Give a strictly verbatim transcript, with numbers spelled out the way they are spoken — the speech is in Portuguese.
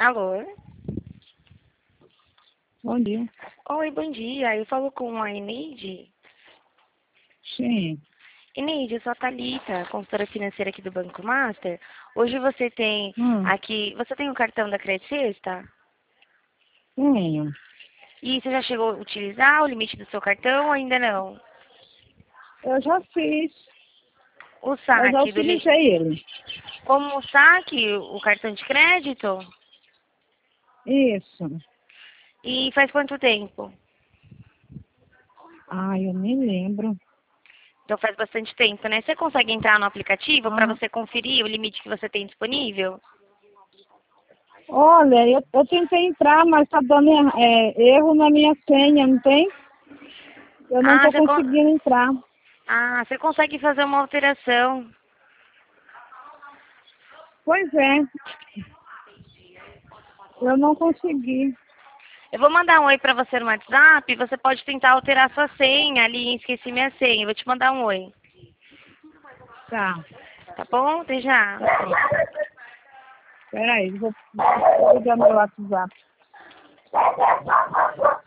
Alô? Bom dia. Oi, bom dia. Eu falo com a Eneide. Sim. Eneide, eu sou a Thalita, consultora financeira aqui do Banco Master. Hoje você tem Hum, aqui... Você tem o cartão da Credit Sexta? tenho. E você já chegou a utilizar o limite do seu cartão ou ainda não? Eu já fiz. O Eu já saque do li... utilizei ele. Como o saque, o cartão de crédito? Isso. E faz quanto tempo? Ai, eu nem lembro. Então faz bastante tempo, né? Você consegue entrar no aplicativo para Ah, você conferir o limite que você tem disponível? olha, eu, eu tentei entrar, mas tá dando er- é, erro na minha senha, não tem? Eu não Ah, tô você, con... conseguindo entrar. ah, você consegue fazer uma alteração. Pois é, eu não consegui. Eu vou mandar um oi pra você no WhatsApp. Você pode tentar alterar sua senha ali. Esqueci minha senha. Eu vou te mandar um oi. Tá. Tá bom? Até já. Peraí, vou, vou ligar meu WhatsApp.